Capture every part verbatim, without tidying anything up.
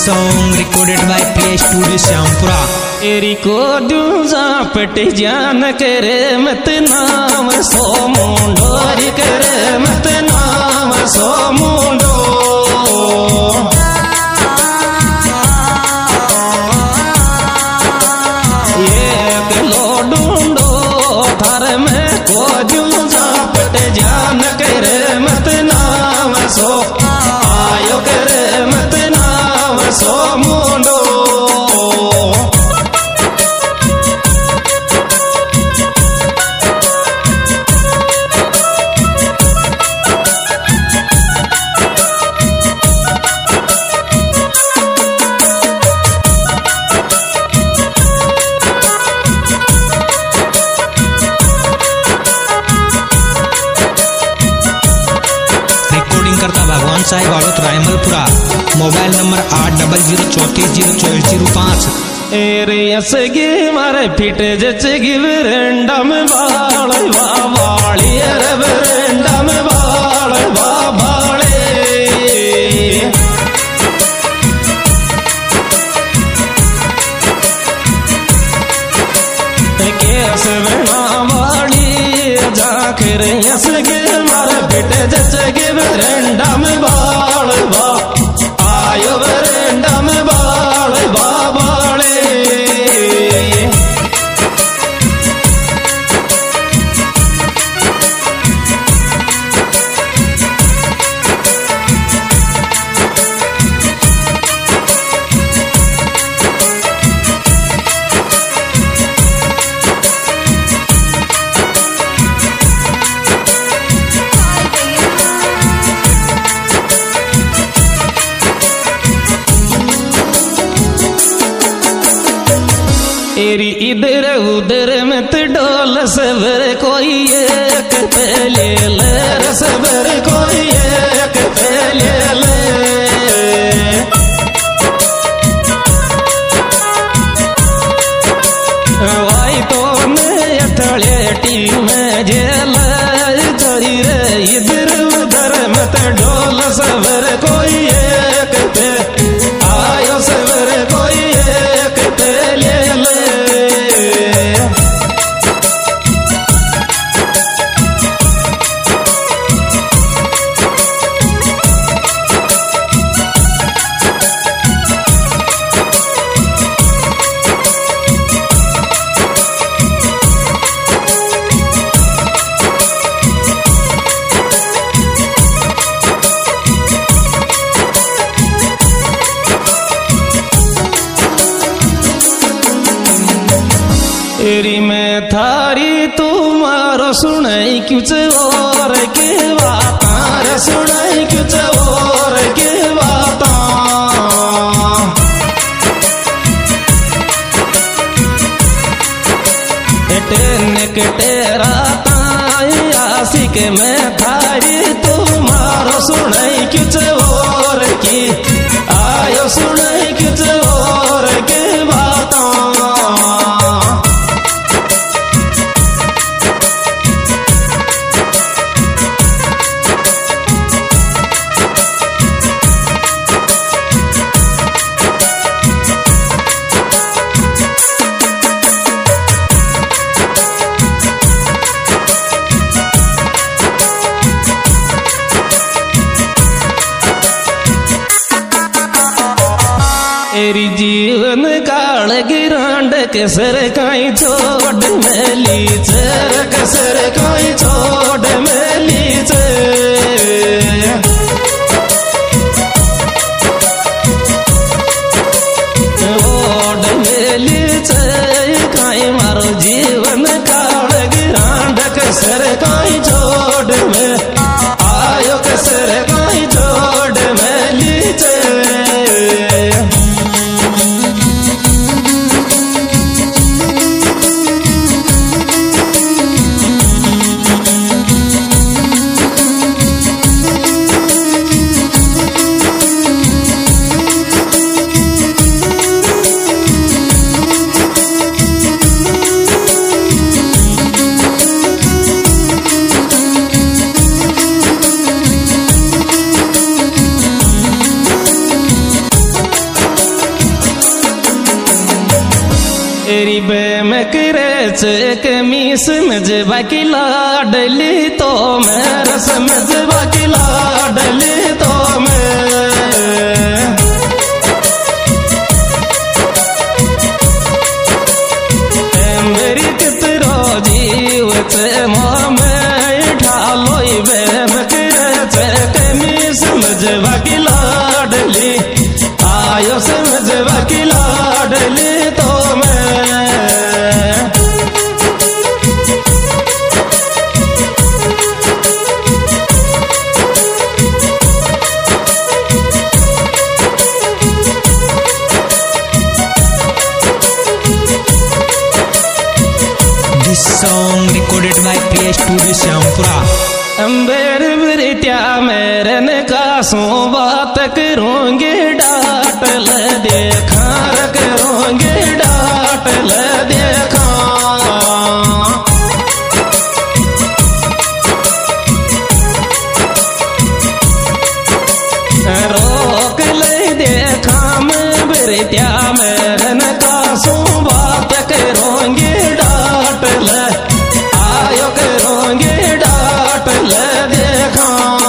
Song recorded by Play Studio Syampura. तेरी को दूजा पट जान करे मत नाम सो मुंडो री करे मत नाम सो मुंडो एक लो ढूंढो थार में को दूजा पट जान करे मत नाम सो आयो करे मत नाम सो मुंडो भगवान साहिब औरत रायमलपुरा। मोबाइल नंबर आठ डबल जीरो चौतीस जीरो चौबीस जीरो पाँच। एरे यसगी मारे फिट जचगी वरंडा में बाल वा बाली अरे वरंडा में बाल वा बाले केस बना बाली जाकर यसगी मारे फिट जचगी वरंडा में बाल वा आयो वरंडा में बाल वा बाले तेरी इधर उधर में तो डोल सबर कोई एक पहले ले सबर कोई एक पहले ले वाई तो मैं अथड़े टीम में जेल चोरी रे इधर उधर में तो डोल सबर कोई एक पे आयो सबर कोई एक पहले ले तेरी में थारी तुम्हारो सुनाई कुछ और के बात सुनाई कुछ और के बात टेरा आशिक में थारी तुम्हारो सुनाई कुछ और की आयो सुनाई कुछ और के बात तेरी जीवन काल गिरांड के सर काई छोड़ मेली चर के सर काई छोड़ मेली ओड मेली काई मारो जीवन काल गिरांड के सर काई छोड़ में आयो के सर काई छोड़ मेली एरी बे में करे कमीस में जबा की लाडली तो मैं रस में जबा की लाडली तो मैं मेरी कितरो जीव से मोह में ढालो बे में करे कमीस में जबा की लाडली आयो से में जबा की लाडली तो song recorded by Play Studio Syampura. अंबर बरित्या मेरन का सो बात करोगे डाट ल देखा करोगे डाट ल देखा रोक ले देखा मैं बरित्या मेरन का सो बात करोगे डाट ल आयो करोगे डाट ल देखा।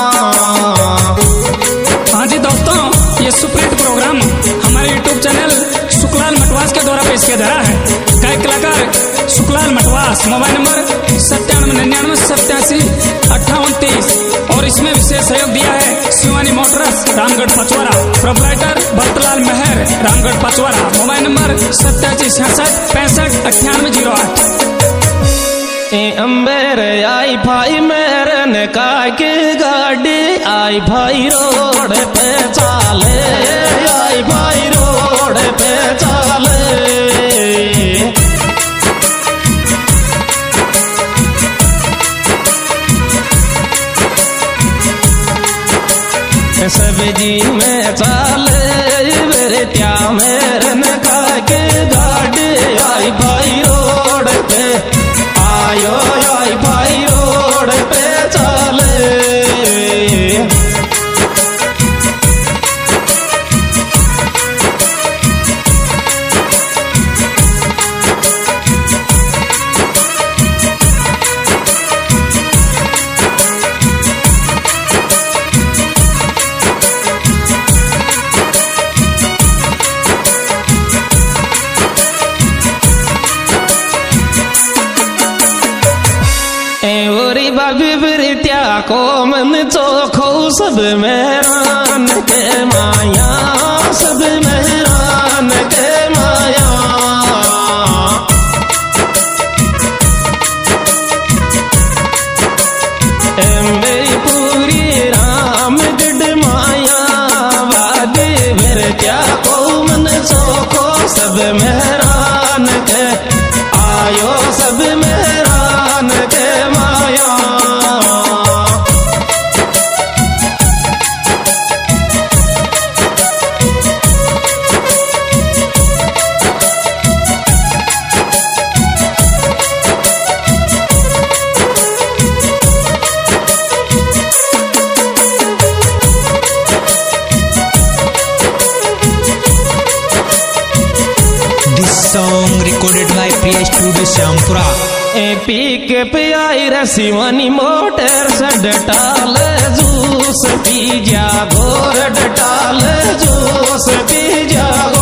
हाँ जी दोस्तों, ये सुप्रीत प्रोग्राम हमारे यूट्यूब चैनल सुखलाल मटवास के द्वारा पेश किया जा रहा है। गायक कलाकार सुखलाल मटवास, मोबाइल नंबर सत्तानवे निन्यानवे सत्तासी अट्ठावन तेईस और इसमें विशेष सहयोग दिया है Shivani motors Ramgarh Pachwara, proprietor Bharatlal Mehar Ramgarh Pachwara, mobile number सत्तासी छियासठ पैंसठ अट्ठानवे जीरो आठ। अंबर आई भाई मेरन का के गाड़ी आई भाई रोड पे चाले, आई भाई रोड पे चाले सब्जी में चाले बरित्या मेरन का के गाड़ी आई भाई रोड पे आयो आई भाई रोड पे चाले। बिबरित्या को मन चोखो सब मेहरान के माया, सब मेहरान के माया मेरी पूरी रामगढ़ माया वादी बिबरित्या को मन चोखो सब मेहरान के आयो, सब मेहरान के माया। Song recorded by Play Studio Syampura. पी के पियाई रसीवानी मोटर से डटाल जूस पी जा गोर डटाल जूस पी जा